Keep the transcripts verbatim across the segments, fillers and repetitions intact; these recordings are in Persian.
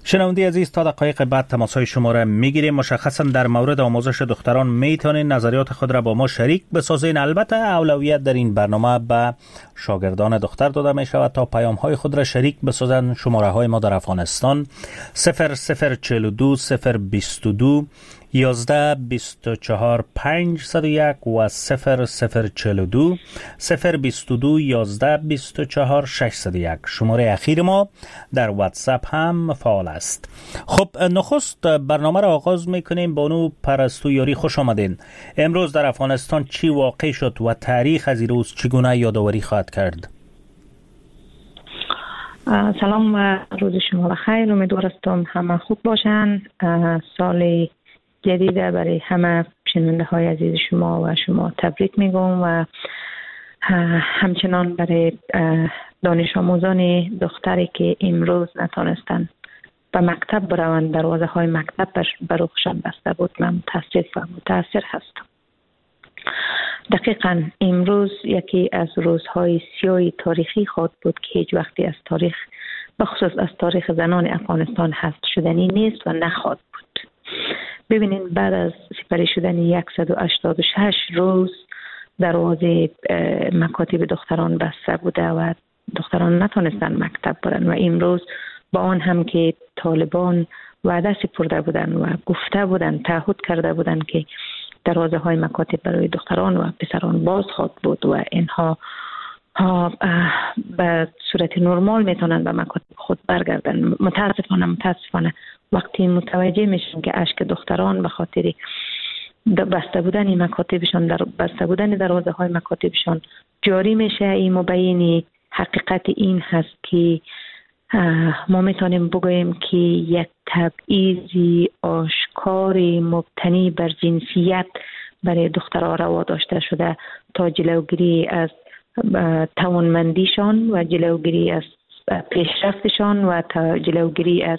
شنونده عزیز، تا دقایق بعد تماسهای شما را میگیریم. مشخصا در مورد آموزش دختران میتونین نظریات خود را با ما شریک بسازین. البته اولویت در این برنامه به شاگردان دختر داده می شود تا پیام های خود را شریک بسازن. شماره های ما در افغانستان صفر صفر چهل و دو صفر بیست و دو یازده بیست و چهار پنجصد و یک و صفر صفر چهل و دو صفر بیست و دو یازده بیست و چهار ششصد و یک. شماره اخیر ما در واتساپ هم فعال است. خب نخست برنامه را آغاز میکنیم. بانو پرستو یاری، خوش آمدین. امروز در افغانستان چی واقع شد و تاریخ از این روز چگونه یادآوری خواهد کرد؟ سلام و روز شما بخیر. امیدوارم همه خوب باشن. سال جدیده برای همه شنونده های عزیز شما و شما تبریک میگم و همچنان برای دانش آموزان دختری که امروز نتونستن به مکتب بروند، دروازه های مکتب بروشان بسته بود، من متاسف و متاثر هستم. دقیقاً امروز یکی از روزهای سیاه تاریخی خود بود که هیچ وقتی از تاریخ، بخصوص از تاریخ زنان افغانستان حذف شدنی نیست و نخواهد بود. ببینید، بعد از سپری شدن صد و هشتاد و شش روز دروازه مکاتب دختران بسته بوده و دختران نتونستن مکتب برن و امروز با آن هم که طالبان وعده سپرده بودن و گفته بودن، تعهد کرده بودن که دروازه های مکاتب برای دختران و پسران باز خواهد بود و اینها ها به صورت نرمال میتونن به مکاتب خود برگردن. متاسفانه متاسفانه وقتی متوجه میشن که اشک دختران به خاطر بسته بودن مکاتبشان، در بسته بودن دروازه های مکاتبشان جاری میشه، این مبین حقیقت این هست که ما میتونیم بگوییم که یک تبعیض آشکار مبتنی بر جنسیت برای دخترها روا داشته شده تا جلوگیری از توانمندیشان و جلوگیری از پیشرفتشان و تا جلوگیری از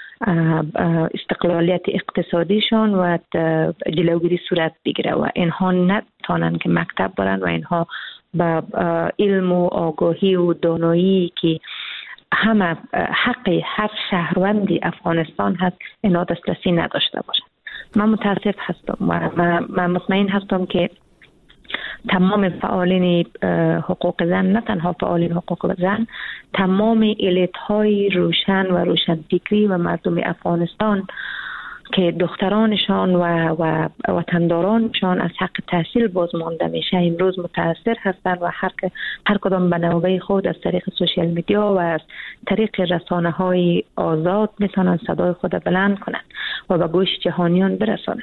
استقلالیت اقتصادیشان و جلوگیری صورت بگیره و اینها نتوانند که مکتب برن و اینها با علم و آگاهی و دانایی که همه حق هر شهروند افغانستان هست اینا دسترسی نداشته باشند. من متاسف هستم و من مطمئن هستم که تمام فعالین حقوق زن، نه تنها فعالین حقوق زن، تمام الیت های روشن و روشن فکری و مردم افغانستان که دخترانشان و و وطندارانشان از حق تحصیل باز مانده میشه امروز متاثر هستند و هر هر کدام به نوبه خود از طریق سوشال میدیا و از طریق رسانه های آزاد میتونن صدای خود بلند کنن و به گوش جهانیان برسانن.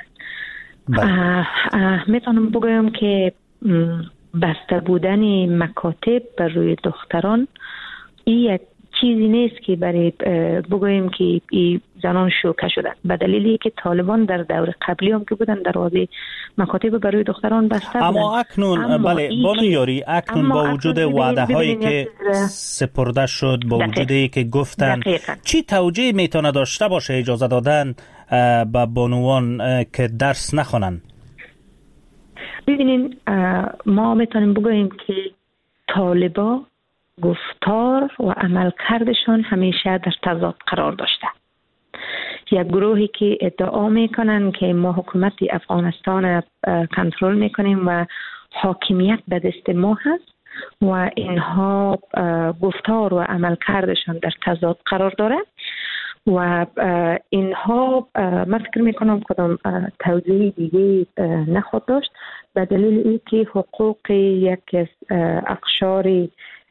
میتونم بگویم که بسته بودن مکاتب بر روی دختران این یک چیزی نیست که برای بگوییم که این زنان شوکه شدن، به دلیلی که طالبان در دور قبلی هم که بودن دروازه مکاتب برای دختران بسته بودن. اما اکنون اما بله بانو یاری، اکنون با وجود وعده هایی که سپرده شد، با وجودی که گفتن دقیقا. چی توجیه میتونه داشته باشه اجازه دادن به بانوان که درس نخونن؟ ببینین، ما میتونیم بگوییم که طالبا گفتار و عمل کردشان همیشه در تضاد قرار داشته. یک گروهی که ادعا میکنن که ما حکومت افغانستان کنترل میکنیم و حاکمیت به دست ما هست و اینها گفتار و عمل کردشان در تضاد قرار داره و اینها من فکر میکنم کدام توجیه دیگه نخواهد داشت به دلیل اینکه حقوق یک اقشار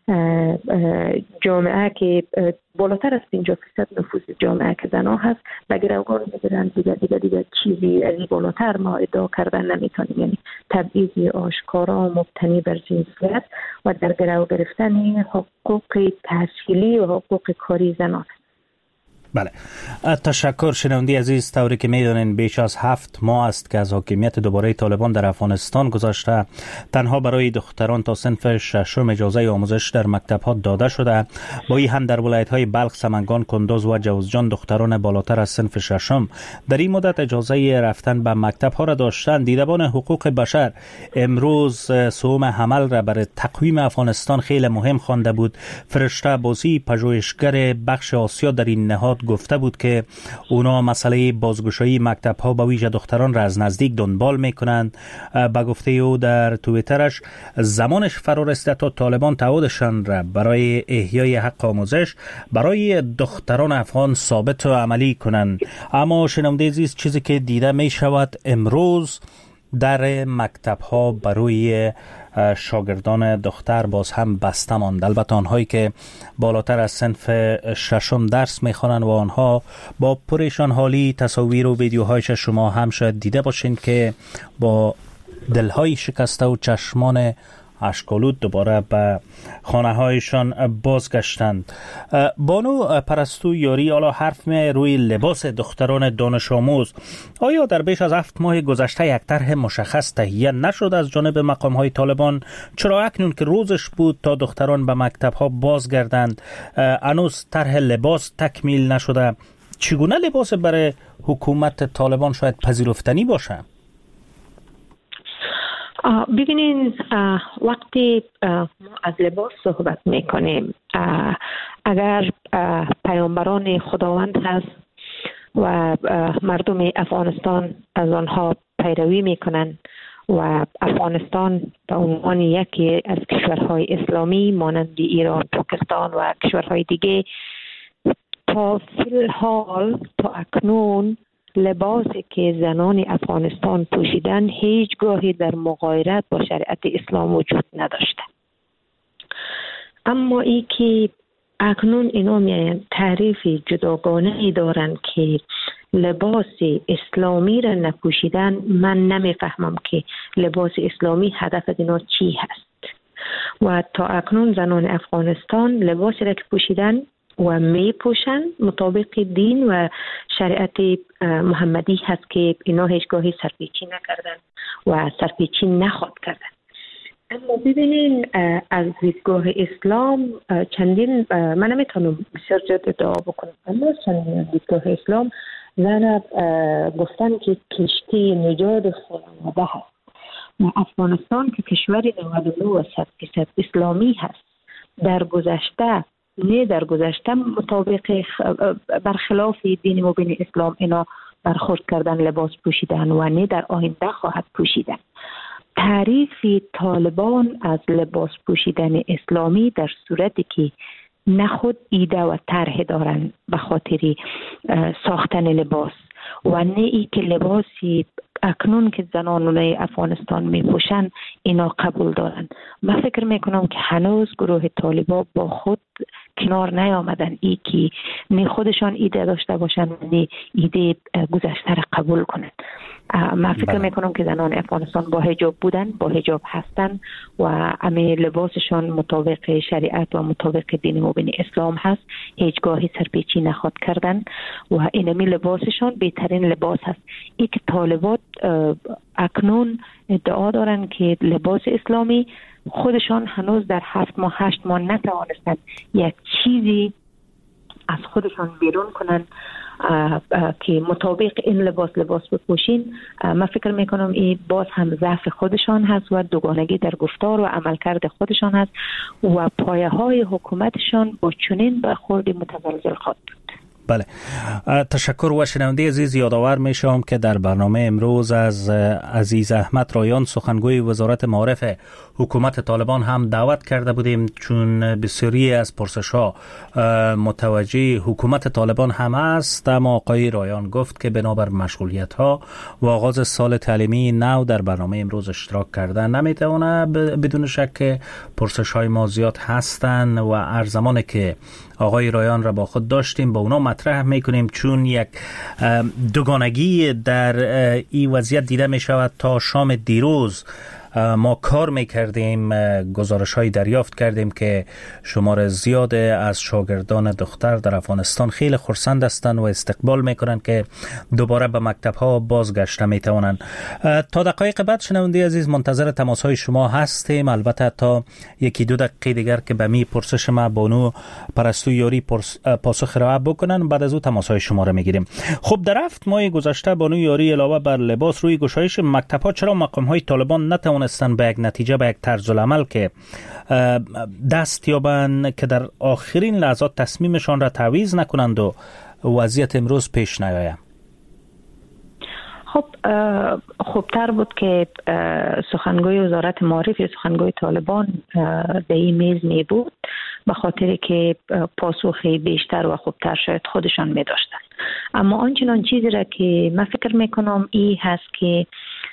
جامعه که بالاتر از پنجاه درصد نفوذ جامعه که زنها هست به گروگان میگیرن. دیگه دیگه دیگه چیزی از این بالاتر ما ادعا کردن نمیتونیم، یعنی تبعیض آشکارا مبتنی بر جنسیت و در گرو گرفتن حقوق تحصیلی و حقوق کاری زنان. بله، تشکر. شنوندی عزیز، طوری که میدونین بیش از هفت ماه است که از حاکمیت دوباره طالبان در افغانستان گذشته. تنها برای دختران تا صنف ششم اجازه آموزش در مکتب‌ها داده شده. با این هم در ولایت‌های بلخ، سمنگان، کندوز و جوزجان دختران بالاتر از صنف ششم در این مدت اجازه رفتن به مکتب‌ها را داشتند. دیدبان حقوق بشر امروز سوم حمل را برای تقویم افغانستان خیلی مهم خوانده بود. فرشته بازی، پژوهشگر بخش آسیا، در این نهاد خود گفته بود که اونا مسئله بازگشایی مکتب ها به ویژه دختران را از نزدیک دنبال میکنند. به گفته او در توییترش زمانش فرا رسیده تا طالبان تعهدشان را برای احیای حق آموزش برای دختران افغان ثابت و عملی کنند. اما شنونده عزیز، چیزی که دیده می شود امروز در مکتب ها برای شاگردان دختر باز هم بسته ماند. البته آنهایی که بالاتر از صنف ششم درس میخوانند و آنها با پریشان حالی تصاویر و ویدیوهایش شما هم شاید دیده باشین که با دلهای شکسته و چشمان اشکالود دوباره به خانه هایشان بازگشتند. بانو پرستو یاری، حالا حرف می روی لباس دختران دانش آموز. آیا در بیش از هفت ماه گذشته یک طرح مشخص تهیه نشد از جانب مقام های طالبان؟ چرا اکنون که روزش بود تا دختران به مکتب ها بازگردند هنوز طرح لباس تکمیل نشده؟ چگونه لباس برای حکومت طالبان شاید پذیرفتنی باشه؟ ببینین، وقتی ما از لباس صحبت میکنیم، اگر پیامبران خداوند هست و مردم افغانستان از آنها پیروی میکنن و افغانستان به عنوان یکی از کشورهای اسلامی مانند ایران، پاکستان و کشورهای دیگه تا فی الحال تا اکنون لباسی که زنان افغانستان پوشیدن هیچگاهی در مغایرت با شریعت اسلام وجود نداشته. اما ای که اکنون اینا میاین تعریف جداگانه ای دارن که لباس اسلامی را نپوشیدن، من نمیفهمم که لباس اسلامی هدف اینا چی هست. و تا اکنون زنان افغانستان لباسی را که پوشیدن و می پوشن مطابق دین و شریعت محمدی هست که اینا هیچگاهی سرپیچی نکردن و سرپیچی نخواد کردن. اما ببینین، از دیدگاه اسلام چندین، من نمیتونم بسیار جد ادعا بکنم، اما چندین دیدگاه اسلام زن گفتن که کشتی نجات خانواده هست و افغانستان که کشوری نود و نه درصد اسلامی هست، در گذشته نه در گذشته مطابق برخلاف دین مبین اسلام اینا برخورد کردن، لباس پوشیدن و نه در آینده خواهد پوشیدن. تعریف طالبان از لباس پوشیدن اسلامی در صورتی که نه خود ایده و طرح دارن به خاطر ساختن لباس و نه ای که لباسی اکنون که زنان افغانستان می پوشن اینا قبول دارن. من فکر میکنم که هنوز گروه طالبان با خود کنار نیامدن ای که نه خودشان ایده داشته باشن نه ایده گذشته را قبول کنن. من فکر بله. میکنم که زنان افغانستان با حجاب بودن، با حجاب هستن و امی لباسشان مطابق شریعت و مطابق دین مبین اسلام هست، هیچگاهی سرپیچی نخواد کردن و اینمی لباسشان بهترین لباس هست. ای که طالبات اکنون ادعا دارن که لباس اسلامی، خودشان هنوز در هفت ماه هشت ماه نتوانستند یک چیزی از خودشان بیرون کنن آه آه که مطابق این لباس لباس بپوشین. من فکر میکنم این باز هم ضعف خودشان هست و دوگانگی در گفتار و عملکرد خودشان هست و پایه های حکومتشان با چنین برخورد متزلزل خواهد بود. بله، تشکر. و شنونده عزیز، یادآور میشم که در برنامه امروز از عزیز احمد رایان سخنگوی وزارت معارف حکومت طالبان هم دعوت کرده بودیم، چون بسیاری از پرسش‌ها متوجه حکومت طالبان هم است. اما آقای رایان گفت که بنابر مشغولیت‌ها و آغاز سال تعلیمی نو در برنامه امروز اشتراک کردن نمیتونه. بدون شک پرسش‌های ما زیاد هستند و هر زمانی که آقای رایان را با خود داشتیم با اونا مطرح میکنیم، چون یک دوگانگی در این وضعیت دیده می شود. تا شام دیروز ما کار میکردیم، گزارش های دریافت کردیم که شمار زیاد از شاگردان دختر در افغانستان خیلی خرسند هستند و استقبال میکنند که دوباره به مکتب ها بازگشته میتوانند. تا دقایق بعد شنونده عزیز منتظر تماس های شما هستیم، البته تا یکی دو دقیقه دیگر که به می پرسش ما بانو پرستو یاری پاسخ را بکنن، بعد از او تماس های شما را میگیریم. خب در هفت ماه گذشته بانو یاری علاوه بر لباس روی گشایش مکتب ها، چرا مقام های طالبان نتوانند به یک نتیجه، به یک طرز العمل که دست یابند که در آخرین لحظات تصمیمشان را تعویض نکنند و وضعیت امروز پیش نیاید؟ خب خوبتر بود که سخنگوی وزارت معارف یا سخنگوی طالبان به این میز می بود، به خاطر که پاسخ بیشتر و خوبتر شاید خودشان می داشتن. اما آنچنان چیزی را که من فکر می کنم این هست که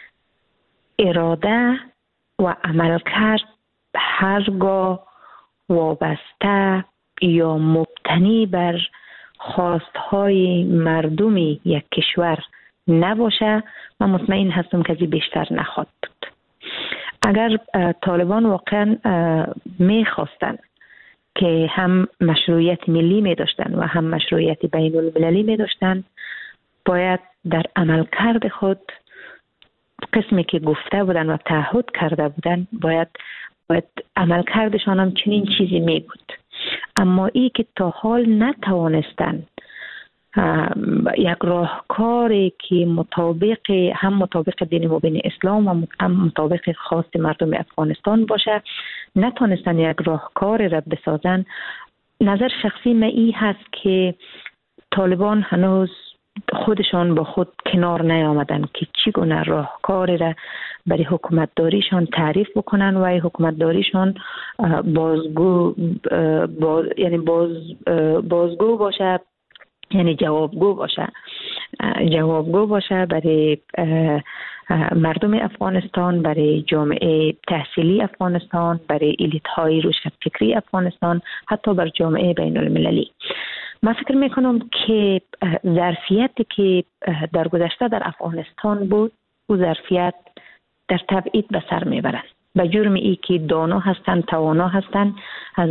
اراده و عمل کرد هرگاه وابسته یا مبتنی بر خواستهای مردمی یک کشور نباشه، من مطمئن هستم که بیشتر نخواهد بود. اگر طالبان واقعا میخواستن که هم مشروعیت ملی می داشتن و هم مشروعیت بین المللی می داشتن، باید در عملکرد خود قسمی که گفته بودن و تعهد کرده بودن باید باید عملکردشان هم چنین چیزی می بود. اما ای که تا حال نتوانستن یک راهکاری که مطابق هم مطابق دین مبین اسلام و هم مطابق خواست مردم افغانستان باشه نتونستن یک راهکاری را بسازن. نظر شخصی من این هست که طالبان هنوز خودشان با خود کنار نیامدن که چگونه راهکاری را برای حکومتداریشان تعریف بکنن و حکومتداریشان بازگو باز یعنی باز بازگو باشه، یعنی جوابگو باشه جوابگو باشه برای مردم افغانستان، برای جامعه تحصیلی افغانستان، برای الیت های روشنفکری افغانستان، حتی بر جامعه بین المللی. من فکر میکنم که ظرفیتی که در گذشته در افغانستان بود او ظرفیت در تبعید به سر میبرند، به جرم ای که دانا هستند، توانا هستند، از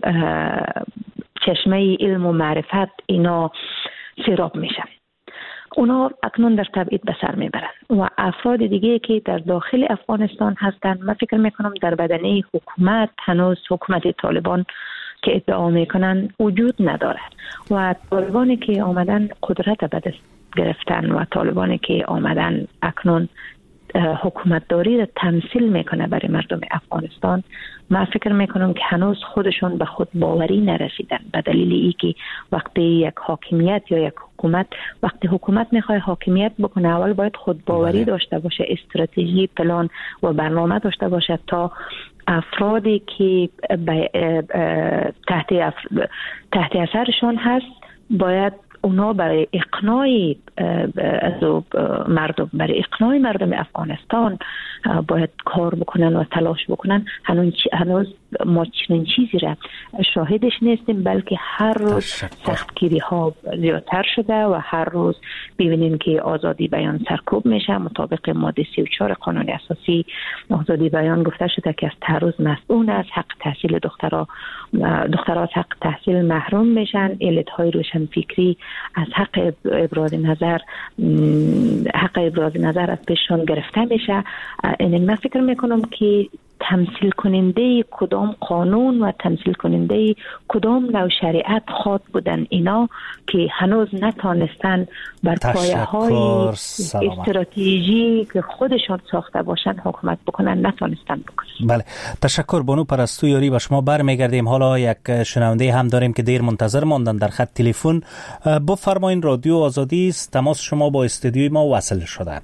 چشمه علم و معرفت اینا سیراب میشن. اونا اکنون در تبعید به سر میبرن و افراد دیگه که در داخل افغانستان هستن، من فکر میکنم در بدنه حکومت هنوز حکومت طالبان که ادعا میکنن وجود نداره و طالبانی که آمدن قدرت به دست گرفتن و طالبانی که آمدن اکنون حکومتداری را تمثیل میکنه برای مردم افغانستان، من فکر میکنم که هنوز خودشون به خود باوری نرسیدن، به دلیل ای که وقتی یک حاکمیت یا یک حکومت وقتی حکومت میخواد حاکمیت بکنه اول باید خود باوری داشته باشه، استراتژی، پلان و برنامه داشته باشه تا افرادی که تحت تحت اثرشون هست باید اونا برای اقناع از مردم برای اقناع مردم افغانستان باید کار بکنن و تلاش بکنن. هنوز ما چنین چیزی را شاهدش نیستیم، بلکه هر روز سختگیری ها زیادتر شده و هر روز ببینیم که آزادی بیان سرکوب میشه. مطابق ماده سی و چهار قانون اساسی آزادی بیان گفته شده که از تعرض مسئول است، حق تحصیل دخترها دخترها از حق تحصیل محروم میشن، الیت های روشن فکری از حق ابراز نظر حق ابراز نظر از پیششان گرفته میشه. این من فکر میکنم که تمثیل کننده کدام قانون و تمثیل کننده کدام نوع شریعت خواد بودن اینا که هنوز نتانستن بر پایه های استراتژی که خودشان ساخته باشن حکومت بکنن، نتانستن بکنن. بله، تشکر بانو پرستو یاری. با شما برمیگردیم. حالا یک شنونده هم داریم که دیر منتظر ماندن در خط تلفن. بفرمایین، رادیو آزادی است، تماس شما با استودیوی ما وصل شده.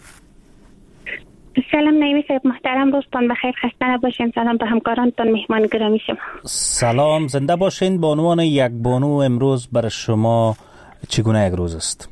سلام نعیمی صاحب محترم، روزتان بخیر، خسته نباشین. سلام به همکارانتان، مهمان گرامی شما. سلام، زنده باشین. به عنوان یک بانو امروز برای شما چگونه یک روز است؟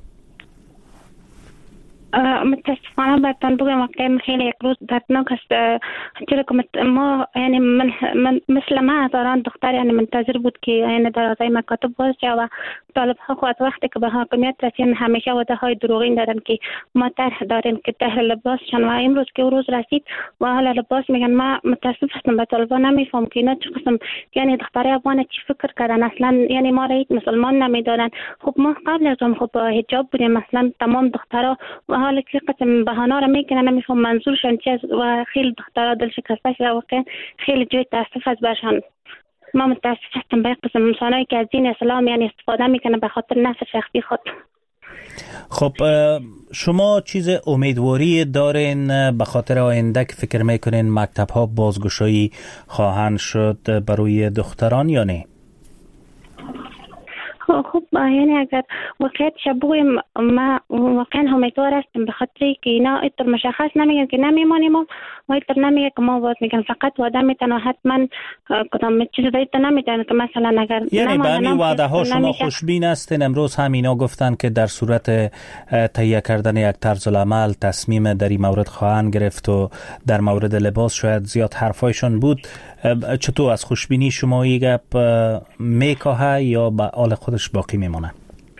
متاسفانه براتون بگم واقعا خیلی یک روز دردناک است، چرا که ما یعنی من, من مثل ما هزاران دختر یعنی منتظر بود که یعنی دروازه مکاتب باز شه و طالب ها خود وقتی که به حاکمیت رسیدن همیشه وعده های دروغین دادن که ما طرح داریم که طرح لباسشان و امروز که روز رسید و حالا لباس میگن. ما متاسف هستم به طالبان، نمیفهم که اینا چه قسم یعنی دخترای افغان چی فکر کردن، اصلا یعنی ما را هیچ مسلمان نمیدادن. خب ما قبل از اون خب حجاب بودیم، مثلا تمام دخترها و حالا که قسم بهانه را میکنن، نمیفهم منظورشون چی است و خیلی دخترها دل شکسته شده. واقعا خیلی جای تاسف است برشان. ما متاسف هستم به قسم انسانایی که از دین اسلام یعنی استفاده میکنه به خاطر نفع شخصی خود. خب شما چیز امیدواری دارین به خاطر آینده که فکر میکنین مکتب ها بازگشایی خواهند شد برای دختران یا نه؟ خب یعنی اگر واقعیت بگویم ما واقعا امیدوار هستیم به خاطر که اینا اینطور مشخص نمیگن که نمیمانیم و اینطور نمیگه که ما باید میگن فقط وعده میتن و حتما کدام چیز دیگه نمیتن که مثلا اگر یعنی به همین وعده ها شما خوشبین هستین؟ امروز هم اینا گفتن که در صورت تهیه کردن یک طرز العمل تصمیم در این مورد خواهند گرفت و در مورد لباس شاید زیاد حرفایشون بود. چطور از خوشبینی شما یک گپ میکاهه یا به حال خودش باقی میمونه؟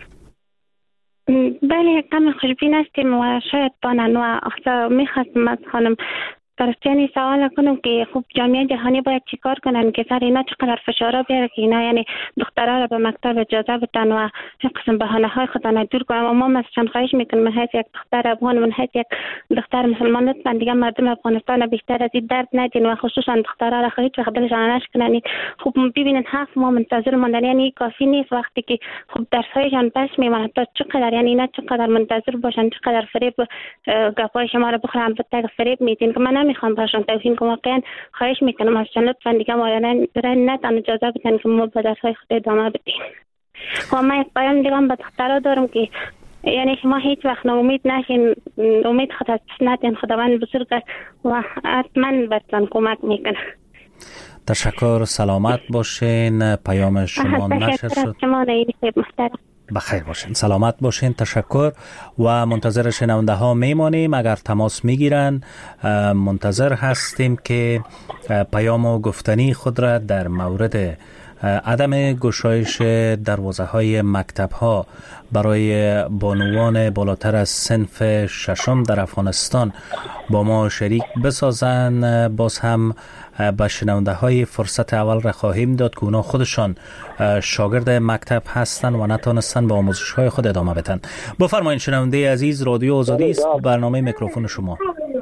بله کم خوشبین هستیم و شاید بانن و اختا میخواستم از خانم پرستیانی سوال کنم که خب جامعه جهانی باید چیکار کنن که سر اینا چقدر فشارا بیاره که اینا یعنی دخترها را به مکتب اجازه بدن و یک قسم بهانه های خودن دور کنن و ما مثلا خواهش میکنم من حیث یک دختر افغان من حیث یک دختر مسلمان لطفا دیگه مردم افغانستان بیشتر از این درد ندین و خصوصا دخترها را خواهید وقت دلشان نشکنن. خب ببینن هفت ماه منتظر موندن یعنی کافی نیست وقتی که خب درسایشان پس میمونه تا چقدر یعنی اینا چقدر منتظر باشن چقدر فریب گپای شما را بخورن البته فریب میدین که من میخوام برشان توهین کنم. واقعا خواهش میکنم ازشان لطفا دیگه ما نتن اجازه بدن که ما به درسهای خود ادامه بدیم. و من یک پیام دیگه به دخترها دارم که یعنی شما هیچ وقت ناامید نشین، امید خود از پس ندین، خداوند بزرگ و حتما برتان کمک میکنه. تشکر، سلامت باشین. پیام شما نشر شد. شما نیلی محترم بخیر باشین، سلامت باشین. تشکر و منتظر شنونده ها میمانیم. اگر تماس میگیرن منتظر هستیم که پیام و گفتنی خود را در مورد عدم گشایش دروازه های مکتب ها برای بانوان بالاتر از صنف ششم در افغانستان با ما شریک بسازن. باز هم به شنونده های فرصت اول را خواهیم داد که اونا خودشان شاگرد مکتب هستن و نتانستن با آموزش های خود ادامه بدن. بفرمایید شنونده عزیز، رادیو آزادی است، برنامه میکروفون شما.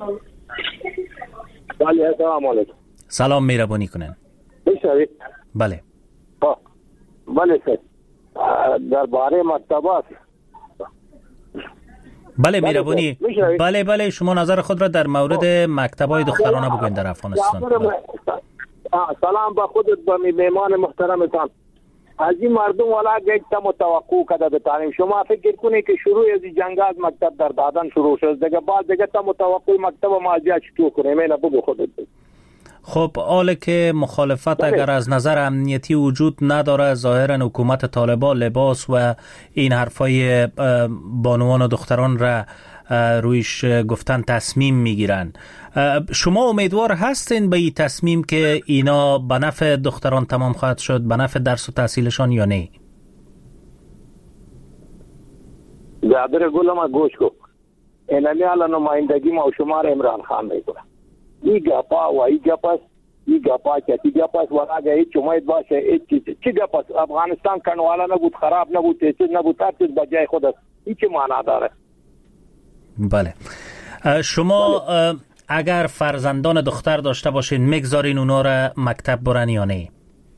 بله، سلام علیکم. سلام، مهربانی کنین. بله بله سر در باره مکتبات. بله مهربانی. بله بله شما نظر خود را در مورد مکتبای دخترانه بگوین در افغانستان. سلام با خودت با میهمان محترمتان. از این مردم والا یک تا توقع کرده به تعلیم. شما فکر کنید که شروع از جنگ از مکتب در دادن شروع شد دیگه، بعد دیگه تا توقع مکتب ما جا چطور کنیم؟ اینا بگو خودت. خب حالا که مخالفت اگر از نظر امنیتی وجود نداره، ظاهرا حکومت طالبان لباس و این حرفای بانوان و دختران را رویش گفتن تصمیم میگیرن، شما امیدوار هستین به این تصمیم که اینا به نفع دختران تمام خواهد شد، به نفع درس و تحصیلشان یا نه؟ برادر گلم گوش کو اینمی الان نمایندگی ما شما را عمران خان میکنه. ای گپا و ای گپاس ای گپا که ای گپاس وراغه هیچ امید باشه هیچ چیز چی گپاس افغانستان کنوالا نبود، خراب نبود، چیز نبود، هر چیز بجای خود است. هیچ معنا داره. بله شما بله. اگر فرزندان دختر داشته باشین میگذارین اونا را مکتب برن یا نه؟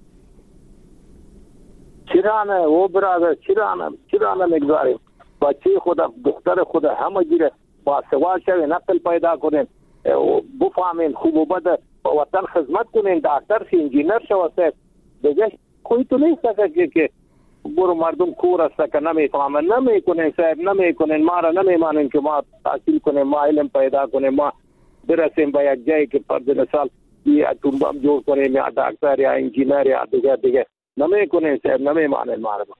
چرا نه او برادر، چرا نه چرا نه میگذاریم؟ بچه خود دختر خود همه گیره با سوال شوی نقل پیدا کنیم، بفهمین خوب و بد وطن خدمت کنین، دکتر شی، انجینر شوید دیگه. کوئی تو نیست که که برو مردم کور است که نمیفهمن، نمیکنین صاحب، نمیکنین، ما را نمیمانین که ما تحصیل کنیم، ما علم پیدا کنیم، ما برسیم به یک جایی که پر مثال یا اتم بم جوړ کنیم یا دکتر یا انجینر یا دیگه دیگه نمیکنین صاحب، نمیمانین ما را.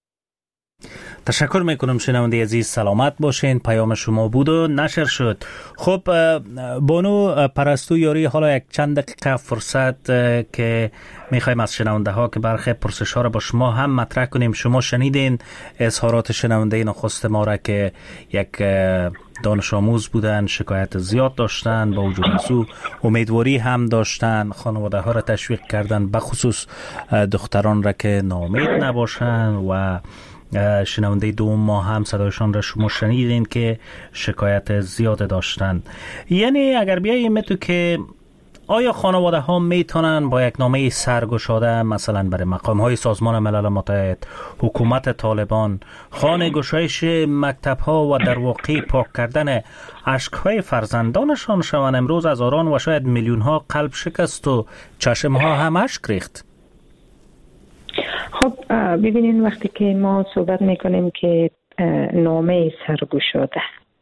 تشکر میکنم شنونده عزیز، سلامت باشین. پیام شما بود و نشر شد. خب بانو پرستو یاری، حالا یک چند دقیقه فرصت که میخوایم از شنونده ها که برخی پرسش ها را با شما هم مطرح کنیم. شما شنیدین اظهارات شنونده نخست ما را که یک دانش آموز بودن، شکایت زیاد داشتن، با وجود از او امیدواری هم داشتن، خانواده ها را تشویق کردن بخصوص دختران را که ناامید نباشن و شنونده دوم ما هم صدایشان را شما شنیدین که شکایت زیاد داشتن. یعنی اگر بیاییم تو که آیا خانواده ها میتونن با یک نامه سرگشاده مثلا برای مقام های سازمان ملل متحد، حکومت طالبان، خانه گشایش مکتب ها و در واقع پاک کردن اشک های فرزندانشان شوند؟ امروز هزاران و شاید میلیون ها قلب شکست و چشم ها هم اشک ریخت. خب ببینین وقتی که ما صحبت میکنیم که نامه سرگشاده،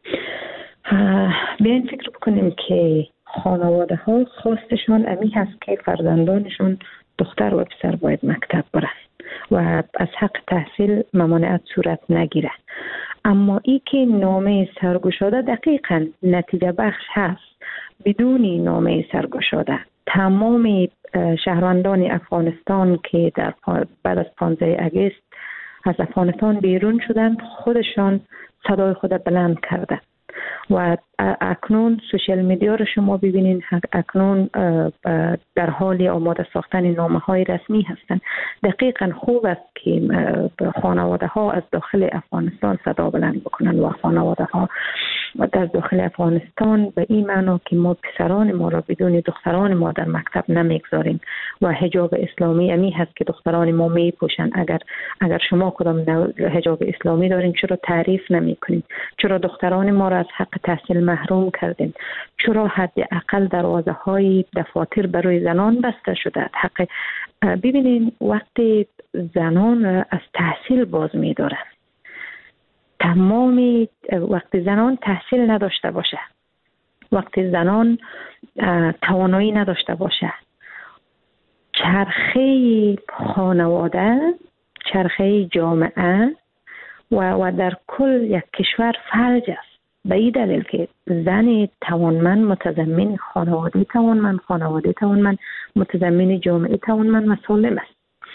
بیاین فکر بکنیم که خانواده ها خواستشان امی هست که فرزندانشون دختر و پسر باید مکتب برن و از حق تحصیل ممانعت صورت نگیره. اما ای که نامه سرگشاده دقیقاً نتیجه بخش هست. بدون نامه سرگشاده تمام شهروندان افغانستان که در بعد از پانزده اگست از افغانستان بیرون شدند خودشان صدای خود بلند کردند و اکنون سوشال میدیا رو شما ببینین، اکنون در حال آماده ساختن نامه های رسمی هستند. دقیقاً خوب است که خانواده ها از داخل افغانستان صدا بلند بکنن و خانواده ها در داخل افغانستان به این معنا که ما پسران ما را بدون دختران ما در مکتب نمیگذاریم و حجاب اسلامی امی هست که دختران ما میپوشن. اگر اگر شما کدام حجاب اسلامی دارین چرا تعریف نمیکنین؟ چرا دختران ما را از حق تحصیل محروم کردین؟ چرا حداقل دروازه های دفاتر برای زنان بسته شده؟ حق ببینین وقتی زنان از تحصیل باز می‌دارن، تمامی وقتی زنان تحصیل نداشته باشه، وقتی زنان توانایی نداشته باشه، چرخه خانواده، چرخه جامعه و و در کل یک کشور فلج است. به این دلیل که زن توانمند متضمن خانواده توانمند، خانواده توانمند متضمن جامعه توانمند و سالم است.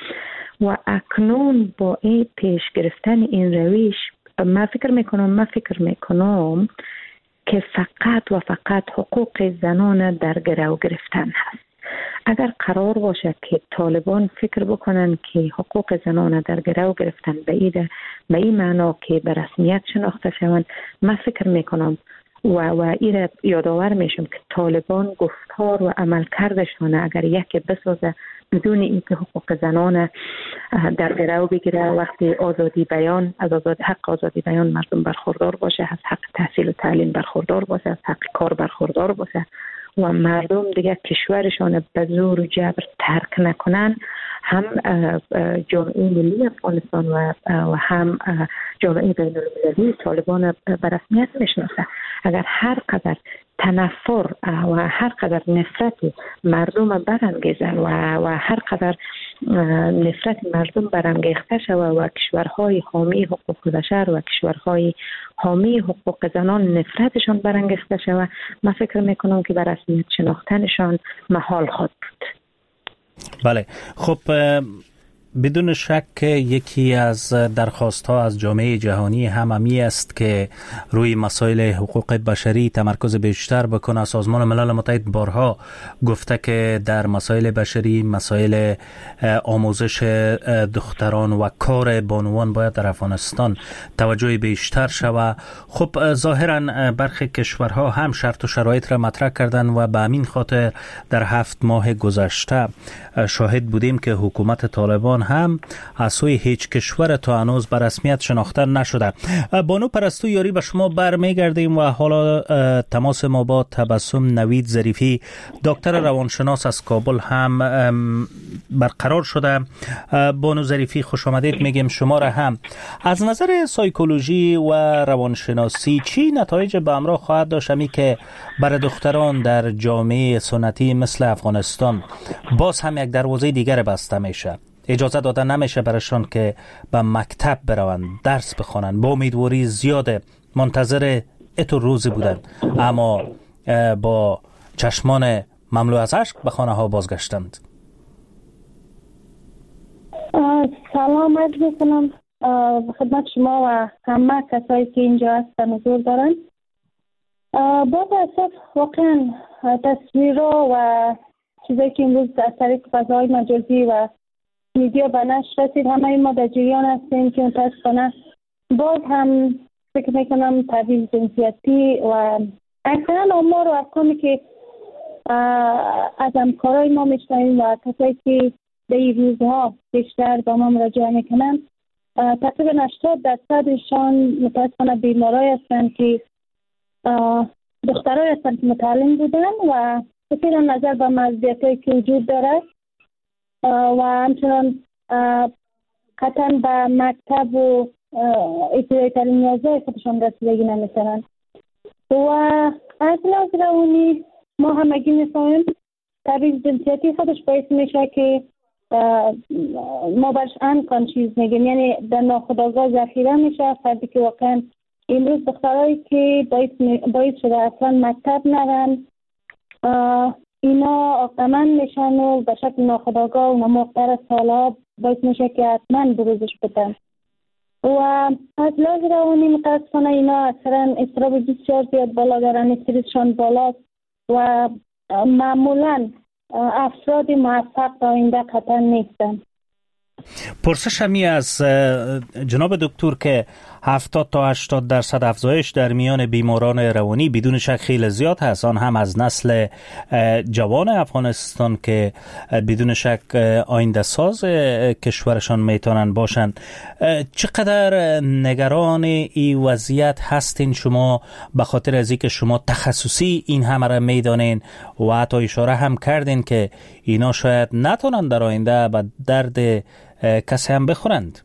و اکنون با این پیش گرفتن این روش من فکر میکنم من فکر میکنم که فقط و فقط حقوق زنان در گرو گرفتن هست. اگر قرار باشه که طالبان فکر بکنن که حقوق زنان در گرو گرفتن به این به این معنا که به رسمیت شناخته شوند، من فکر میکنم و و این یادآور میشم که طالبان گفتار و عملکردشان اگر یک بسازه بدون اینکه حقوق زنان در گرو بگیره، وقتی آزادی بیان از آزاد حق آزادی بیان مردم برخوردار باشه، از حق تحصیل و تعلیم برخوردار باشه، از حق کار برخوردار باشه و مردم دیگه کشورشان به زور و جبر ترک نکنن، هم جامعه ملی افغانستان و و هم جامعه بین المللی طالبان به رسمیت میشناسه. اگر هر قدر تنفر و هر قدر نفرت مردم برانگیزن و و هر قدر نفرت مردم برانگیخته شود و کشورهای حامی حقوق بشر و کشورهای حامی حقوق زنان نفرتشان برانگیخته شود، من فکر میکنم که به رسمیت شناختنشان محال خواهد بود. بله، خب بدون شک یکی از درخواست ها از جامعه جهانی هم همی است که روی مسائل حقوق بشری تمرکز بیشتر بکنه. سازمان ملل متحد بارها گفته که در مسائل بشری، مسائل آموزش دختران و کار بانوان باید در افغانستان توجه بیشتر شود. خب ظاهرا برخی کشورها هم شرط و شرایط را مطرح کردن و به همین خاطر در هفت ماه گذشته شاهد بودیم که حکومت طالبان هم از سوی هیچ کشور تا هنوز به رسمیت شناخته نشده. بانو پرستو یاری به شما برمیگردیم و حالا تماس ما با تبسم نوید ظریفی دکتر روانشناس از کابل هم برقرار شده. بانو ظریفی خوش آمدید میگیم شما را هم. از نظر سایکولوژی و روانشناسی چی نتایج به همراه خواهد داشت امی که برای دختران در جامعه سنتی مثل افغانستان باز هم یک دروازه دیگر بسته میشه؟ اجازه داده نمیشه برایشان که به مکتب بروند، درس بخوانند. با امیدواری زیاده منتظر اتو روزی بودند اما با چشمان مملو از اشک به خانه ها بازگشتند. سلام عرض میکنم خدمت شما و همه کسایی که اینجا هستن حضور دارن. با تاسف واقعا تصویرها و چیزایی که امروز از طریق فضاهای مجازی و میدیا به نشر رسید، همه ما در جریان هستیم که متاسفانه باز هم فکر میکنم تبعیض جنسیتی و اکثرا آمار و ارقامی که از همکارای ما میشنویم و کسایی که در این روزها بیشتر با ما مراجعه میکنن، تقریبا هشتاد درصدشان متاسفانه بیمارای هستند که دخترای هستند که متعلم بودن و بسیار نظر به مزیتایی که وجود داره و همچنان قطعا به مکتب و ابتدایی ترین نیازهای خودشان رسیدگی نمی‌کنند. و از لحاظ روانی ما همگی می‌فهمیم تبعیض جنسیتی خودش باعث میشه که ما برش انکانشیز میگیم، یعنی در ناخودآگاه ذخیره میشه. فردی که واقعا امروز دخترایی که باعث, باعث شده اصلا مکتب نرن، اینا عاقمن میشن و به شکل ناخودآگاه و نموقتر سالها باعث میشه که حتما بروزش بدن. و از لحاظ روانی متاسفانه اینا اکثرا اضطراب بسیار زیاد بالا دارن، استرسشان بالاست و معمولا افراد موفق تا آینده قطعا نیستن. پرسش همی از جناب دکتر که هفتاد تا هشتاد درصد افزایش در میان بیماران روانی بدون شک خیلی زیاد هست، آن هم از نسل جوان افغانستان که بدون شک آینده ساز کشورشان میتونن باشن. چقدر نگران این وضعیت هستین شما به خاطر از اینکه شما تخصصی این همه را میدانین و حتی اشاره هم کردین که اینا شاید نتونن در آینده به درد کسی هم بخورند؟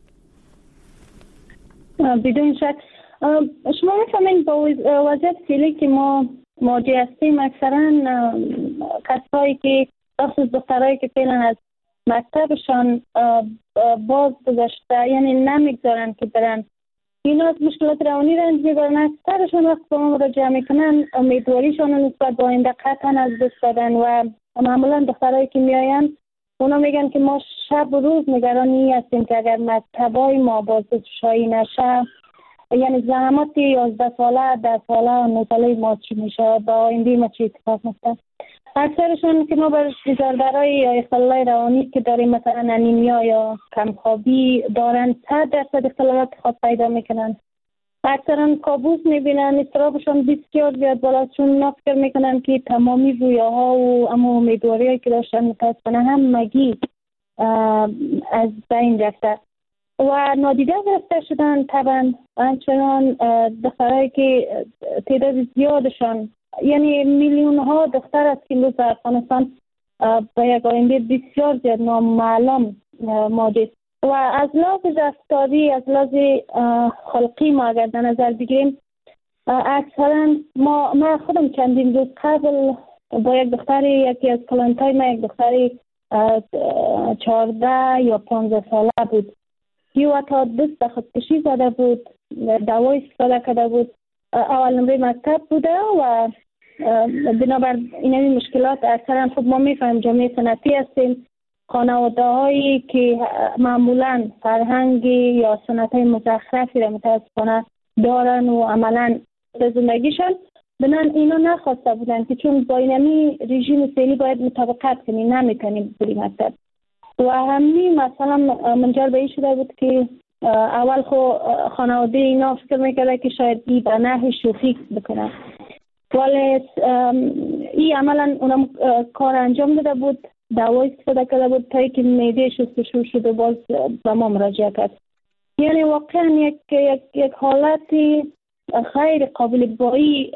بدون شک شما میفهمین با وضعیت فعلی که ما مواجه هستیم، اکثرا کسایی که خصوص دخترایی که فعلا از مکتبشان باز گذاشته، یعنی نمیگذارن که برن، اینا از مشکلات روانی رنج میبرن. اکثرشون وقت با ما مراجعه میکنن امیدواریشان نسبت به آینده قطعا از دست دادن و معمولا دخترایی که میاین اونا میگن که ما شب و روز نگرانی هستیم که اگر مکتبای ما بازگشایی نشه، یعنی زحمات یازده ساله، ده ساله، نه ساله ما چی میشه، با آینده ما چی اتفاق میفته. اکثرشون که ما بر بیزاردارای یا اختلالای روانی که داریم، مثلا انیمیا یا کمخوابی دارن، صد درصد اختلالات خاص پیدا میکنن. اکثرا کابوس میبینن، اضطرابشون بسیار زیاد بالاست، چون اینا فکر میکنن که تمامی رویاها و اما امیدواریایی که داشتن متاسفانه همگی از بین رفته و نادیده گرفته شدن. طبعا همچنان دخترایی که تعداد زیادشان، یعنی میلیون ها دختر است که امروز در افغانستان با یک آینده بسیار زیاد نامعلوم مواجه است. و از لحاظ رفتاری، از لحاظ خلقی ما اگر در نظر بگیریم، اکثرا ما من خودم چندین روز قبل با یک دختری، یکی از کلانتای ما، یک دختری چهارده یا پانزده ساله بود، یو تا دست به خودکشی زده بود، دوای استفاده کرده بود، اول نمره مکتب بوده و بنابر این مشکلات اکثرا خود ما میفهمیم جامعه سنتی هستیم، خانواده هایی که معمولا فرهنگ یا سنت های مزخرفی را متاسفانه دارن و عملا به زندگیشان بنان اینا نخواسته بودن که چون با اینمی رژیم فعلی باید مطابقت کنیم، نمیتونیم بری مکتب و همین مثلا منجر به این شده بود که اول خو خانواده اینا فکر میکرده که شاید ای به نحو شوخی بکنه، ولی ای عملا اونم کار انجام داده بود، دوای استفاده کرده بود تا که معده شستشو شد و باز به ما مراجعه کرد. یعنی واقعا یک یک یک حالتی خیلی قابل بایی.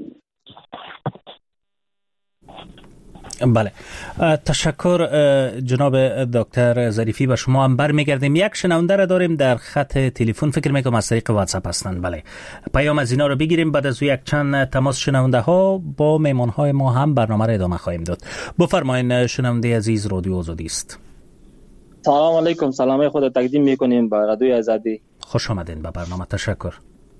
بله، تشکر جناب دکتر ظریفی. به شما هم برمیگردیم. یک شنونده را داریم در خط تلفن، فکر میکنم از طریق واتساپ هستند. بله، پیام از اینا رو بگیریم، بعد از یک چند تماس شنونده ها با مهمان های ما هم برنامه را ادامه خواهیم داد. بفرمایید شنونده عزیز، رادیو آزادی است. سلام علیکم، سلام خود تقدیم میکنیم به رادیو آزادی. خوش آمدین به برنامه. تشکر.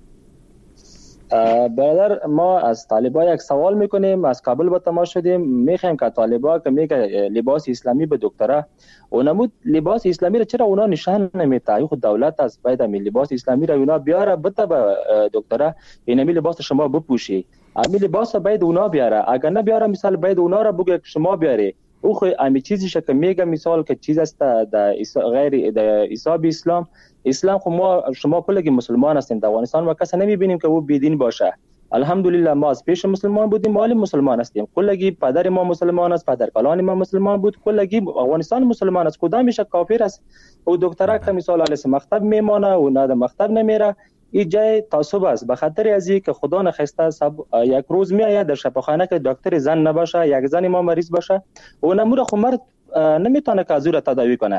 برادر، ما از طالبا یک سوال میکنیم. از کابل با تماس شدیم، میخوایم که طالبا که میگه لباس اسلامی به دکترا اونمود لباس اسلامی را چرا اونا نشان نمیده؟ خود دولت از باید می لباس اسلامی را اونا بیاره بده به دکترا، اینمی لباس شما بپوشی، امی لباس باید اونا بیاره، اگر نه بیاره مثال باید اونا را بگه شما بیاره. او خو امی چیزی که میگه مثال که چیز است در غیر در حساب اسلام، اسلام خو ما شما کلگی مسلمان هستیم در افغانستان و کسی نمیبینیم که او بیدین باشه. الحمدلله ما از پیش مسلمان بودیم، مالی مسلمان هستیم، کلگی پدر ما مسلمان است، پدر کلان ما مسلمان بود، کلگی افغانستان مسلمان است. کدام میشه کافر است؟ او دکترا که مثال علیه مکتب میمانه و نه در مکتب نمیره، این جای تعصب است. به خاطر ازی که خدا نخواسته سب یک روز میآید در شفاخانه که دکتر زن نباشه، یک زن ما مریض باشه، و نمور خو مرد نمیتونه که از او را تداوی کنه.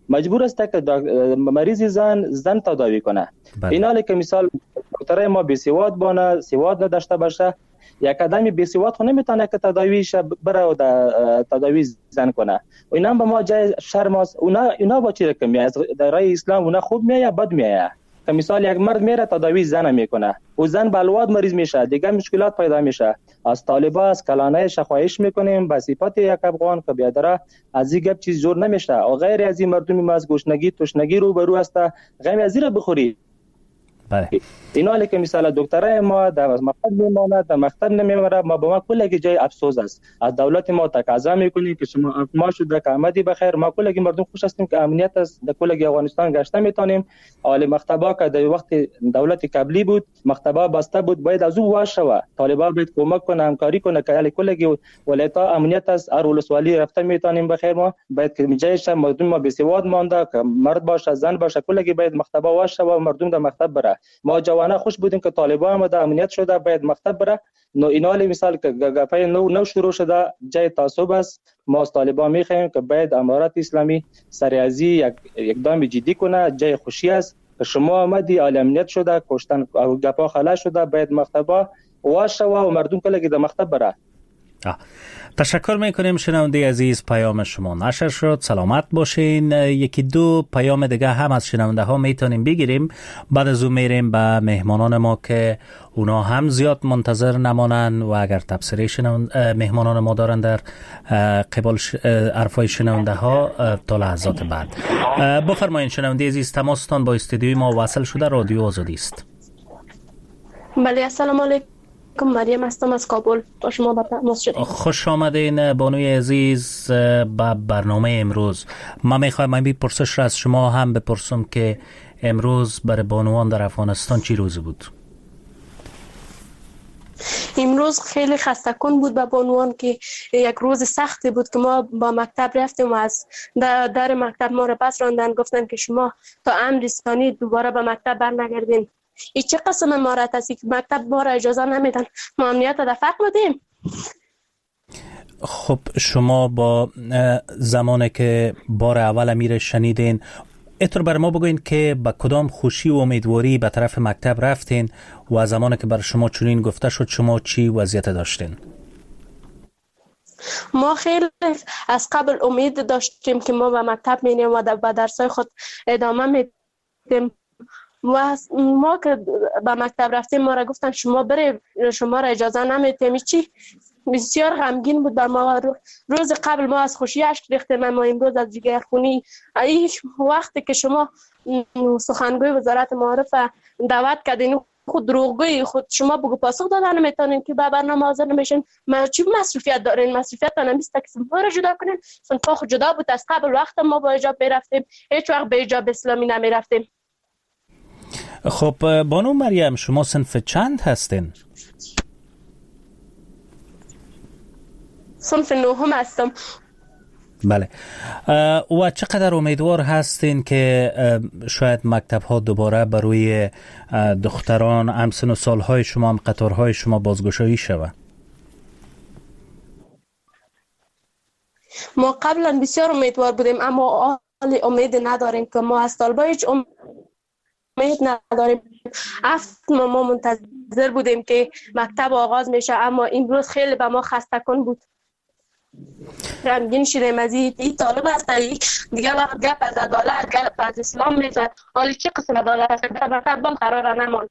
مجبور است که مریض زن زن تداوی کنه. این حالی که مثال دکترای ما بی سواد بانه، سواد نداشته باشه، یک آدمی بی سواد خو نمیتونه که تداویش بره و تداوی زن کنه. و اینا به ما جای شرم است. اونا اینا با چی رقم میاد در رای اسلام؟ اونا خوب میاد بد میاد. که مثال یک مرد میره تداوی زن میکنه و زن بلواد مریض میشه، دیگه مشکلات پیدا میشه. از طالبا از کلانه شخواهش میکنیم به صفت یک افغان که بیادره از این گپ چیز جور نمیشه. و غیر از این مردمی ما از گشنگی تشنگی رو برو است، غم از این بخوری. بله. این حالی که مثلا دکترای ما در مکتب میمونه، در مکتب نمیمونه، ما با ما کلی جای افسوس است. از دولت ما تقاضا میکنیم که شما ما شده که آمدی بخیر. ما کلی مردم خوش هستیم که امنیت است، در کلی افغانستان گشته میتونیم. حال مکتبا که در وقت دولت قبلی بود مکتبا بسته بود، باید از او واش شوه. طالبا باید کمک کنه، همکاری کنه که علی کلی ولایت‌ها امنیت است. هر ولسوالی رفته میتونیم بخیر. ما باید که جایش مردم ما بی سواد مانده که مرد باشه زن باشه کلی باید مکتبا واش شوه، مردم در مکتب بره. ما جوانه خوش بودیم که طالبان آمده امنیت شده باید مکتب بره. نو اینالی مثال که گپای نو نو شروع شده جای تعصب است. ما از طالبان میخوایم که باید امارات اسلامی سریازی یک اقدام جدی کنه. جای خوشی است که شما آمدی عالی امنیت شده، کشتن گپا خلا شده، باید مکتبا واش شوه و مردم کلی در مکتب بره. تشکر میکنیم شنونده عزیز، پیام شما نشر شد. سلامت باشین. یکی دو پیام دیگه هم از شنونده ها میتونیم بگیریم، بعد از اون میریم به مهمانان ما که اونا هم زیاد منتظر نمانن و اگر تبصره مهمانان ما دارن در قبال حرفای شنونده ها تا لحظات بعد. بفرمایید شنونده عزیز، تماستان با استودیوی ما وصل شده. رادیو آزادی است. بله، السلام علیکم. مریم هستم از کابل. با شما با تماس شدیم. خوش آمدین بانوی عزیز به برنامه امروز. من میخوایم این پرسش را از شما هم بپرسم که امروز برای بانوان در افغانستان چی روز بود؟ امروز خیلی خسته کن بود به بانوان که یک روز سختی بود که ما با مکتب رفتیم و از در, در مکتب ما را پس راندن، گفتن که شما تا امر ثانی دوباره به مکتب برنگردین. این چه قسم امارت است که مکتب ما را اجازه نمیدن؟ ما امنیت دفع بودیم. خب شما با زمانی که بار اول امیر شنیدین، اتر بر ما بگوین که با کدام خوشی و امیدواری به طرف مکتب رفتین و زمانی که بر شما چنین گفته شد شما چی وضعیت داشتین؟ ما خیلی از قبل امید داشتیم که ما به مکتب میریم و به درسای خود ادامه میدیم و ما که به مکتب رفتیم ما را گفتن شما بره، شما را اجازه نمیدیم. چی بسیار غمگین بود بر ما. روز قبل ما از خوشی اشک ریختیم، اما امروز از جگرخونی. این وقتی که شما سخنگوی وزارت معارف دعوت کردین خود دروغگوی خود شما بگو پاسخ دادن نمیتونین که به برنامه حاضر نمیشین. ما چی مسئولیت دارین؟ مسئولیت نمیست که صنفا را جدا کنین. صنفا خود جدا بود از قبل. وقت ما با حجاب میرفتیم، هیچ وقت به حجاب اسلامی نمیرفتیم. خب بانو مریم، شما صنف چند هستین؟ صنف نهم هستم. بله. و چقدر امیدوار هستین که شاید مکتب ها دوباره برای دختران همسن و سالهای شما هم قطارهای شما بازگشایی شود؟ ما قبلا بسیار امیدوار بودیم، اما حالی امید نداریم که ما از طالبا هیچ امید نداریم. افت ما, ما منتظر بودیم که مکتب آغاز میشه، اما امروز خیلی به ما خسته کن بود. غمگین شدیم از این طالب هست دیگه وقت گپ از عدالت گپ از اسلام میزد. حالی چه قسم عدالت هست؟ در مکتب بام قرار نمان.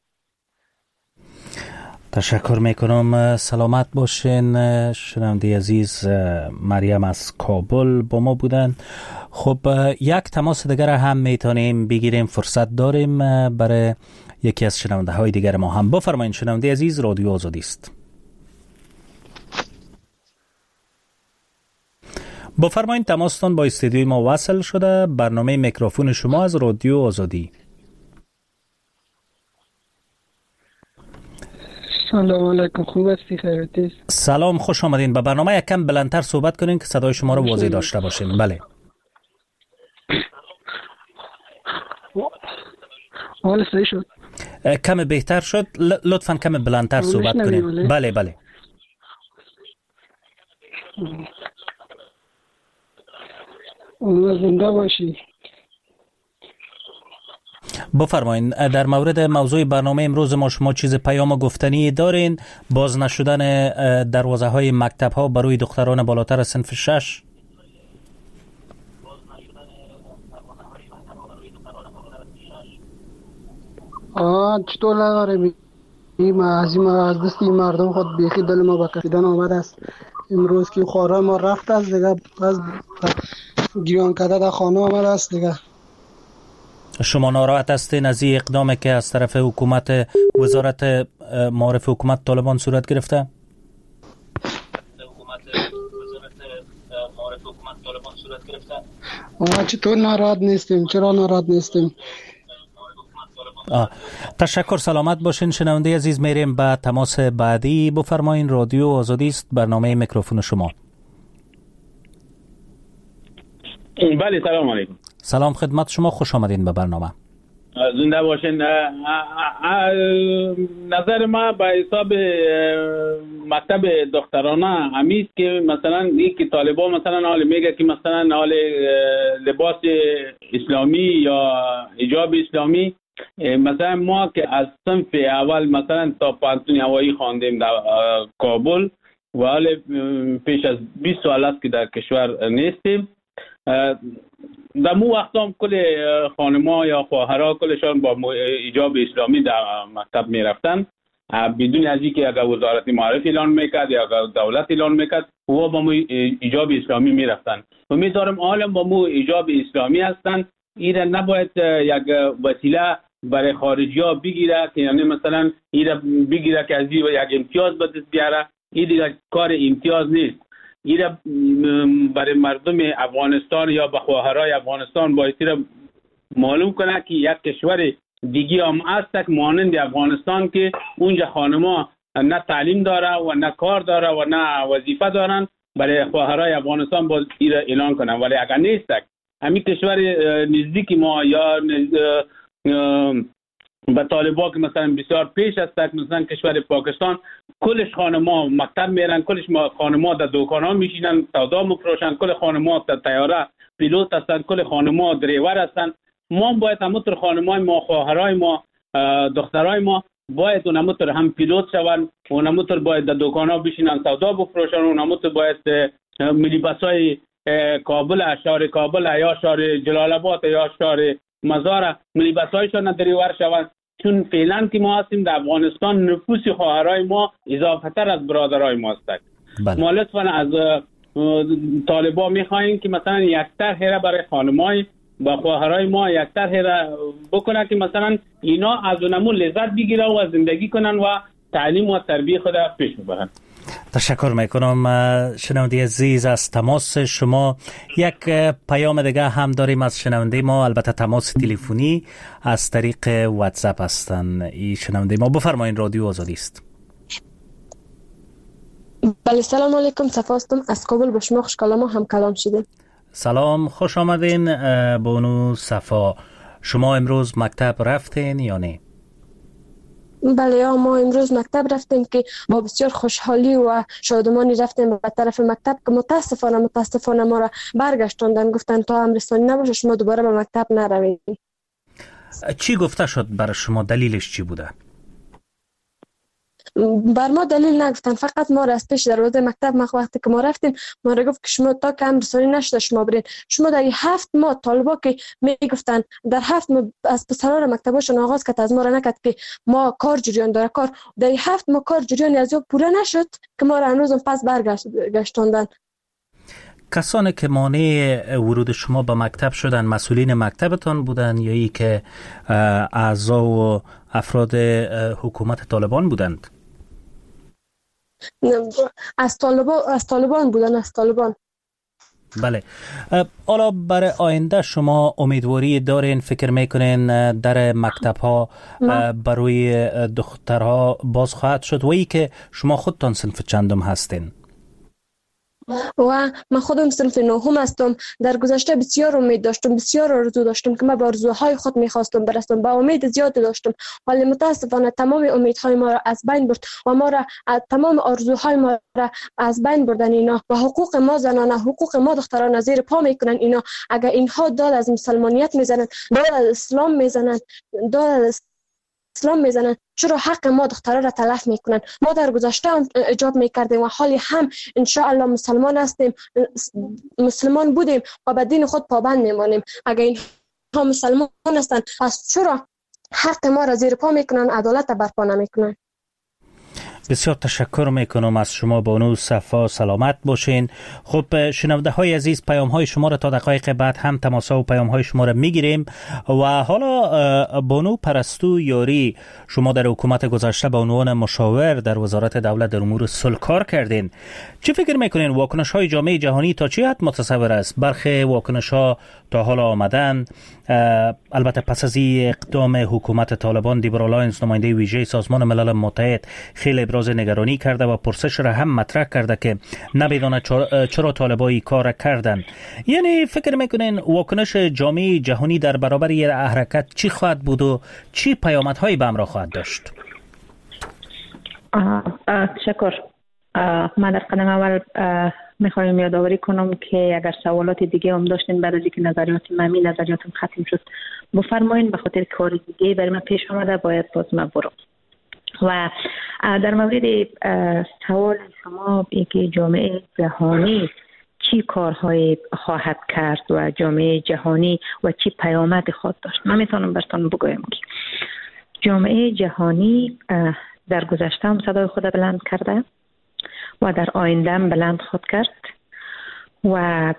تشکر میکنم. سلامت باشین. شنونده عزیز، مریم از کابل با ما بودن. خب یک تماس دیگر هم میتونیم بگیریم، فرصت داریم برای یکی از شنونده های دیگر ما هم. بفرمایید شنونده عزیز، رادیو آزادی است. بفرمایید تماستان با استودیوی ما وصل شده. برنامه میکروفون شما از رادیو آزادی. سلام علیکم، خوب هستی؟ خیرتی؟ سلام، خوش آمدین. به برنامه یک کم بلندتر صحبت کنین که صدای شما رو واضح داشته باشیم. بله. حال صحیح شد؟ کم بهتر شد. لطفاً کم بلندتر صحبت کنین. بله بله. الله زنده باشی. بفرمایین در مورد موضوع برنامه امروز ما شما چیز پیام گفتنی دارین؟ باز نشدن دروازه های مکتب ها برای دختران بالاتر از صنف شش؟ آه چطور نداره این از این از دستی مردم خود بیخی دل ما با کشیدن آمد است. امروز که خواره ما رفت است دیگه از گیران کده در خانه آمد است دیگه. شما ناراحت هستین از این اقدامی که از طرف حکومت وزارت معارف حکومت طالبان صورت گرفته؟ حکومت وزارت معارف حکومت طالبان صورت گرفته؟ ما چطور ناراحت نیستیم؟ چرا ناراحت نیستیم؟ آه. تشکر، سلامت باشین. شنونده عزیز، میریم به تماس بعدی. بفرمایین، رادیو آزادی است، برنامه میکروفون شما. بله، سلام علیکم. سلام خدمت شما، خوش آمدین به برنامه. زنده باشین. نظر ما به حساب مکتب دخترانه همیست که مثلا یک طالبان مثلا حال میگه که مثلا حال لباس اسلامی یا حجاب اسلامی، مثلا ما که از صنف اول مثلا تا پانتون هوایی خواندیم در کابل و حال پیش از بیست سال است که در کشور نیستیم. در مو وقت هم کل خانم‌ها یا خواهرها کلشان با حجاب اسلامی در مکتب می رفتن بدون از اینکه اگر وزارت معارف اعلان میکرد یا اگر دولت اعلان میکرد و با مو حجاب اسلامی می رفتن. و می‌دارم عالم با مو حجاب اسلامی هستند. ایره نباید یک وسیله برای خارجی ها بگیره که یعنی مثلا ایره بگیره که از این یک امتیاز به دست بیاره. این دیگه کار امتیاز نیست. ایره برای مردم افغانستان یا به خواهرای افغانستان باید ایره معلوم کنه که یک کشور دیگه هم هست که مانند افغانستان که اونجا خانما نه تعلیم داره و نه کار داره و نه وظیفه دارن. برای خواهرای افغانستان باید ایره اعلان کنن. ولی اگر نیست همین کشور نزدیک ما یا به طالبان که مثلا بسیار پیش است، مثلا کشور پاکستان، کلش خانم‌ها مکتب میرن، کلش خانم‌ها در دکان‌ها میشینن، سودا میفروشن، کل خانم‌ها در طیاره پیلوت هستن، کل خانم‌ها دریور هستن. ما باید همونطور خانم‌های ما، خواهرای ما، دخترای ما باید اونمونطور هم پیلوت شون، اونمونطور باید در دکان‌ها بشینن، سودا بفروشن، اونمونطور باید ملیباسای کابل، شهر کابل یا شهر جلال آباد یا شهر مزار ملیباسایشان دریور شوند. چون فعلا که ما هستیم در افغانستان نفوس خواهرای ما اضافه تر از برادرای ما است. ما لطفاً از طالبان میخواهیم که مثلا یک طرح برای خانمای با خواهرای ما یک طرح بکنه که مثلا اینا از اونمون لذت بگیرن و زندگی کنن و تعلیم و تربیت خود پیش ببرن. تشکر میکنم شنونده عزیز از تماس شما. یک پیام دیگه هم داریم از شنونده ما، البته تماس تلفنی از طریق واتساپ هستن. این شنونده ما، بفرمایین، رادیو آزادی است. بله، سلام علیکم، صفا هستم از کابل. با شما خوش کلام هم کلام شدیم. سلام، خوش آمدین بانو صفا. شما امروز مکتب رفتین یا نه؟ بله، ما امروز مکتب رفتیم که با بسیار خوشحالی و شادمانی رفتیم به طرف مکتب که متاسفانه متاسفانه ما را برگشتوندن، گفتن تا امرستانی نباشه شما دوباره به مکتب نروید. چی گفته شد برای شما؟ دلیلش چی بوده؟ بر ما دلیل نگفتن، فقط ما را از پیش دروازه مکتب ما وقتی که ما رفتیم ما را گفت که شما تا که امرسانی نشده شما برین. شما در هفت ماه طالبا که میگفتن در هفت ماه از پسران مکتباشون آغاز کرد، از ما را نکرد که ما کار جریان داره کار. در هفت ماه کار جریانی از او پوره نشد که ما را امروز پس برگشتوندن. کسانی که مانع ورود شما به مکتب شدن مسئولین مکتبتان بودن یا ای که اعضا و افراد حکومت طالبان بودند؟ از طالبان از طالبان بودن از طالبان. بله. حالا برای آینده شما امیدواری دارین، فکر میکنین در مکتب ها برای دخترها باز خواهد شد و ای که شما خودتان صنف چندم هستین؟ و من خودم صنف نهم هستم. در گذشته بسیار امید داشتم، بسیار آرزو داشتم که من به آرزوهای خود میخواستم برسم، با امید زیاد داشتم، ولی متاسفانه تمام امیدهای ما را از بین برد و ما را تمام آرزوهای ما را از بین بردن اینا و حقوق ما زنانه، حقوق ما دختران زیر پا میکنن اینا. اگر اینها داد از مسلمانیت میزنن، داد از اسلام میزنن، داد از اسلام میزنن، چرا حق ما دخترها را تلف میکنن؟ ما در گذشته هم ایجاب میکردیم و حالی هم ان شاء الله مسلمان هستیم، مسلمان بودیم و به دین خود پابند میمانیم. اگر اینها مسلمان هستند پس چرا حق ما را زیر پا میکنن، عدالت برپا نمیکنن؟ بسیار تشکر میکنم از شما بانو صفا، سلامت باشین. خب شنونده های عزیز، پیام های شما را تا دقایق بعد هم تماس و پیام های شما را میگیریم. و حالا بانو پرستو یاری، شما در حکومت گذشته به عنوان مشاور در وزارت دولت در امور صلح کار کردین. چه فکر میکنین واکنش های جامعه جهانی تا چه حد متصور است؟ برخی واکنش ها تا حالا آمدن، البته پس از اقدام حکومت طالبان، دیبرا لاینز نماینده ویژه سازمان ملل متحد خیلی ابراز نگرانی کرده و پرسش را هم مطرح کرده که نمیدونه چرا طالبایی کار کردن. یعنی فکر میکنین واکنش جامعه جهانی در برابر این حرکت چی خواهد بود و چی پیامدهایی به همراه خواهد داشت؟ تشکر. من در قدم اول میخوایم یادآوری کنم که اگر سوالات دیگه هم داشتین بعد از اینکه نظریات ممی نظریاتم ختم شد بفرمایین، به خاطر کار دیگه برای من پیش آمده باید باز من برم. و در مورد سوال شما که جامعه جهانی چی کارهای خواهد کرد و جامعه جهانی و چی پیامد خواهد داشت، من میتونم براتون بگویم که جامعه جهانی در گذشته هم صدای خود بلند کرده و در آینده هم بلند خود کرد و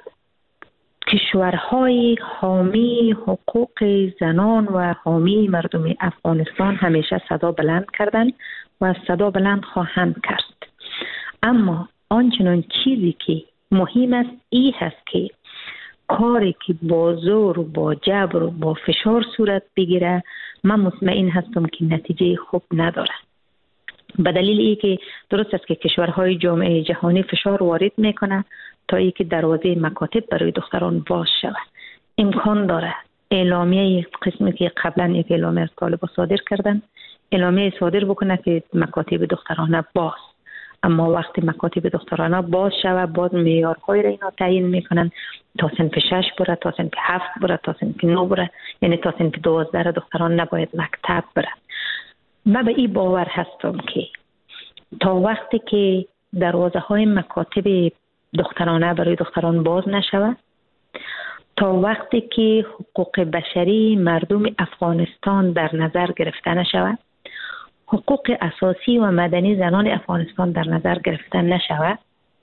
کشورهای حامی حقوق زنان و حامی مردم افغانستان همیشه صدا بلند کردند و صدا بلند خواهند کرد. اما آنچنان چیزی که مهم است این هست که کاری که با زور و با جبر و با فشار صورت بگیره، من مطمئن هستم که نتیجه خوب نداره. به دلیل ای که درست است که کشورهای جامعه جهانی فشار وارد میکنه تا ای که دروازه مکاتب برای دختران باز شود. امکان داره اعلامیه قسمی که قبلا یک اعلامیه از طالبان صادر کردن، اعلامیه صادر بکنه که مکاتب دخترانه باز. اما وقتی مکاتب دخترانه باز شود، باز معیارهای را اینا تعیین میکنن تا صنف شش بره، تا صنف هفت بره، تا صنف نه بره، یعنی تا صنف دوازده دختران نباید مکتب بره. من به این باور هستم که تا وقتی که دروازه های مکاتب دخترانه برای دختران باز نشود، تا وقتی که حقوق بشری مردم افغانستان در نظر گرفته نشود، حقوق اساسی و مدنی زنان افغانستان در نظر گرفته نشود،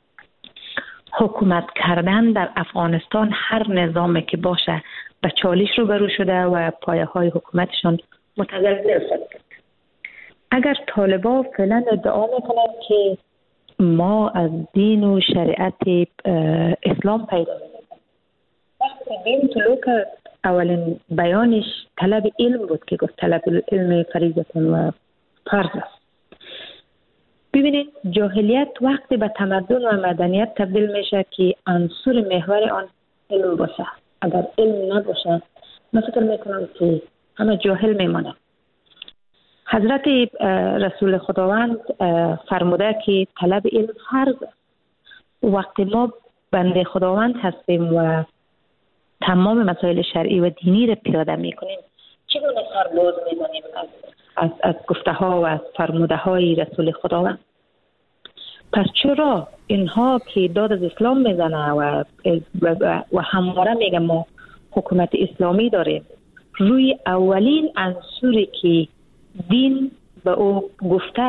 حکومت کردن در افغانستان هر نظامی که باشه به چالش روبرو شده و پایه های حکومتشان متزلزل شده. اگر طالبان فعلا ادعا میکنند که ما از دین و شریعت اسلام پیدا میکنیم، وقتی دین طلوع کرد اولین بیانش طلب علم بود که گفت طلب علم فریضه و فرض است. ببینید جاهلیت وقتی به تمدن و مدنیت تبدیل میشه که عنصر محور آن علم باشه. اگر علم نباشه من فکر میکنم که همه جاهل میمانه. حضرت رسول خداوند فرموده که طلب علم فرض است. وقتی ما بنده خداوند هستیم و تمام مسائل شرعی و دینی را پیاده میکنیم، چگونه سرباز میمانیم از از از گفته ها و از فرموده های رسول خداوند؟ پس چرا اینها که داد از اسلام میزنه و و, و همواره میگه ما حکومت اسلامی داریم، روی اولین عنصری که دین به او گفته